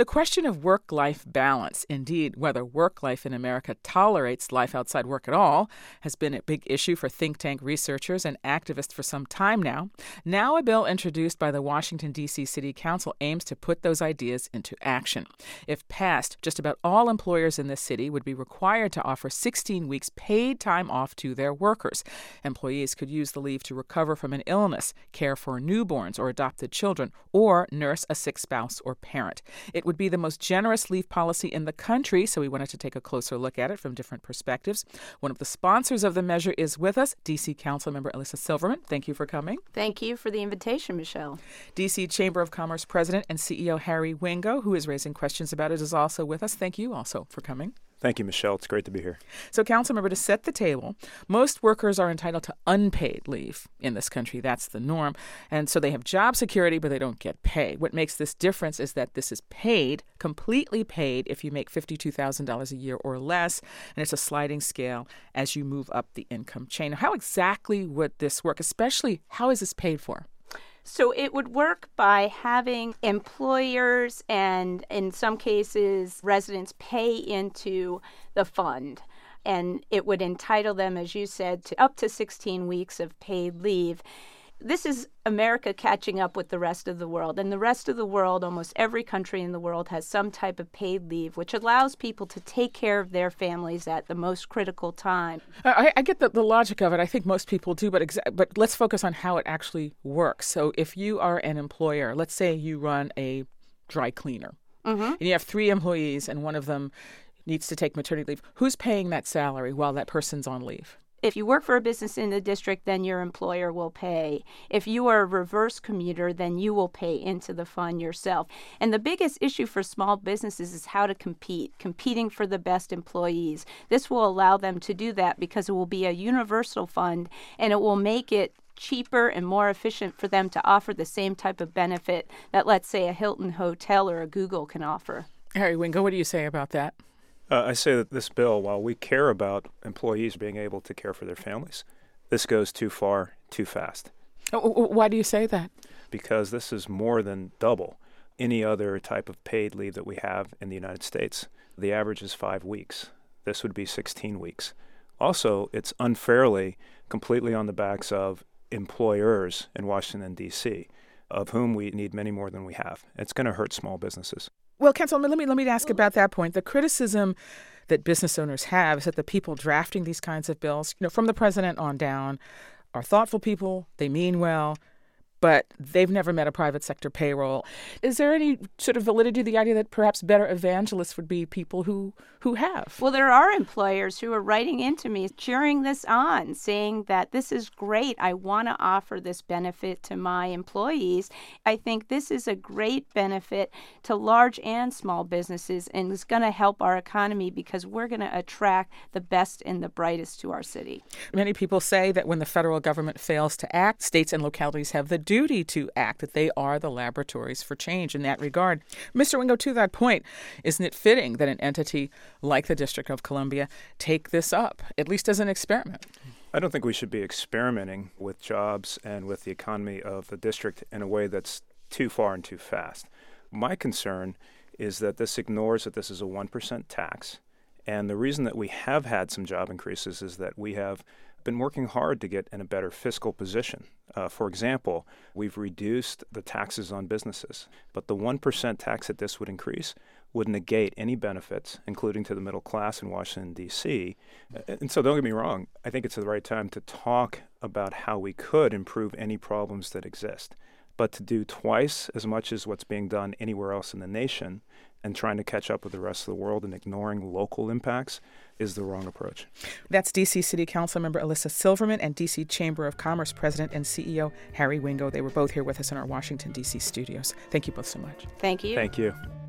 The question of work-life balance, indeed, whether work life in America tolerates life outside work at all, has been a big issue for think tank researchers and activists for some time now. Now a bill introduced by the Washington, D.C. City Council aims to put those ideas into action. If passed, just about all employers in this city would be required to offer 16 weeks paid time off to their workers. Employees could use the leave to recover from an illness, care for newborns or adopted children, or nurse a sick spouse or parent. It would be the most generous leave policy in the country, so we wanted to take a closer look at it from different perspectives. One of the sponsors of the measure is with us, D.C. Councilmember Elissa Silverman. Thank you for coming. Thank you for the invitation, Michelle. D.C. Chamber of Commerce President and CEO Harry Wingo, who is raising questions about it, is also with us. Thank you also for coming. Thank you, Michelle. It's great to be here. So, Councilmember, to set the table, most workers are entitled to unpaid leave in this country. That's the norm. And so they have job security, but they don't get pay. What makes this difference is that this is paid, completely paid, if you make $52,000 a year or less. And it's a sliding scale as you move up the income chain. How exactly would this work? Especially, how is this paid for? So it would work by having employers and, in some cases, residents pay into the fund. And it would entitle them, as you said, to up to 16 weeks of paid leave. This is America catching up with the rest of the world. And the rest of the world, almost every country in the world, has some type of paid leave, which allows people to take care of their families at the most critical time. I get the logic of it. I think most people do, but let's focus on how it actually works. So if you are an employer, let's say you run a dry cleaner, and you have 3 employees, and one of them needs to take maternity leave. Who's paying that salary while that person's on leave? If you work for a business in the district, then your employer will pay. If you are a reverse commuter, then you will pay into the fund yourself. And the biggest issue for small businesses is how to competing for the best employees. This will allow them to do that because it will be a universal fund, and it will make it cheaper and more efficient for them to offer the same type of benefit that, let's say, a Hilton Hotel or a Google can offer. Harry Wingo, what do you say about that? I say that this bill, while we care about employees being able to care for their families, this goes too far, too fast. Why do you say that? Because this is more than double any other type of paid leave that we have in the United States. The average is 5 weeks. This would be 16 weeks. Also, it's unfairly completely on the backs of employers in Washington, D.C., of whom we need many more than we have. It's going to hurt small businesses. Well, Councilman, let me ask about that point. The criticism that business owners have is that the people drafting these kinds of bills, from the president on down, are thoughtful people. They mean well, but they've never met a private sector payroll. Is there any sort of validity to the idea that perhaps better evangelists would be people who have? Well, there are employers who are writing into me, cheering this on, saying that this is great. I want to offer this benefit to my employees. I think this is a great benefit to large and small businesses, and it's going to help our economy because we're going to attract the best and the brightest to our city. Many people say that when the federal government fails to act, states and localities have the duty to act, that they are the laboratories for change in that regard. Mr. Wingo, to that point, isn't it fitting that an entity like the District of Columbia take this up, at least as an experiment? I don't think we should be experimenting with jobs and with the economy of the district in a way that's too far and too fast. My concern is that this ignores that this is a 1% tax. And the reason that we have had some job increases is that we have been working hard to get in a better fiscal position. For example, we've reduced the taxes on businesses, but the 1% tax that this would increase would negate any benefits, including to the middle class in Washington, D.C. And so don't get me wrong, I think it's the right time to talk about how we could improve any problems that exist. But to do twice as much as what's being done anywhere else in the nation and trying to catch up with the rest of the world and ignoring local impacts is the wrong approach. That's D.C. City Councilmember Elissa Silverman and D.C. Chamber of Commerce President and CEO Harry Wingo. They were both here with us in our Washington, D.C. studios. Thank you both so much. Thank you. Thank you.